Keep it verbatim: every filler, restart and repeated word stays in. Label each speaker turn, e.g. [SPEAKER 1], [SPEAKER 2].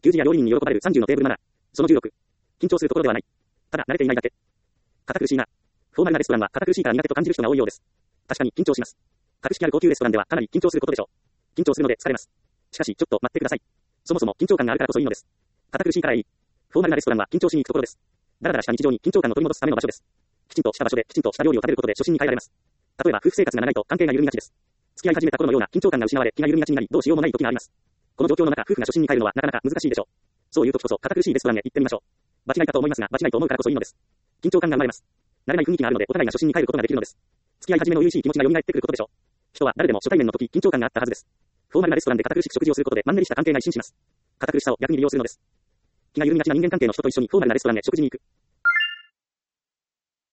[SPEAKER 1] 給仕や料理人に喜ばれるさんじゅうのテーブルマナー。そのじゅうろく。緊張するところではない。ただ慣れていないだけ。堅苦しいな。フォーマルなレストランは堅苦しいから苦手と感じる人が多いようです。確かに緊張します。格式ある高級レストランではかなり緊張することでしょう。緊張するので疲れます。しかしちょっと待ってください。そもそも緊張感があるからこそいいのです。堅苦しいからいい。フォーマルなレストランは緊張しに行くところです。だらだらした日常に緊張感を取り戻すための場所です。きちんとした場所できちんとした料理を食べることで初心に帰られます。例えば夫婦生活が長いと関係が緩みがちです。付き合い始めた頃のような緊張感が失われ気が緩みがちになりどうしようもない時があります。この状況の中夫婦が初心に帰るのはなかなか難しいでしょう。そういう時こそ堅苦しいレストランへ行ってみましょう。場違いかと思いますが場違いと思うからこそいいのです。緊張感が生まれます。慣れない雰囲気があるのでお互いが初心に帰ることができるのです。付き合い始めの初々しい気持ちが蘇ってくることでしょう。人は誰でも初対面の時緊張感があったはずです。フォーマルなレストランで堅苦しく食事をすることでマンネリした関係が一新します。堅苦しさを逆に利用するのです。気が緩みがちな人間関係の人と一緒にフォーマルなレストランへ食事に行く。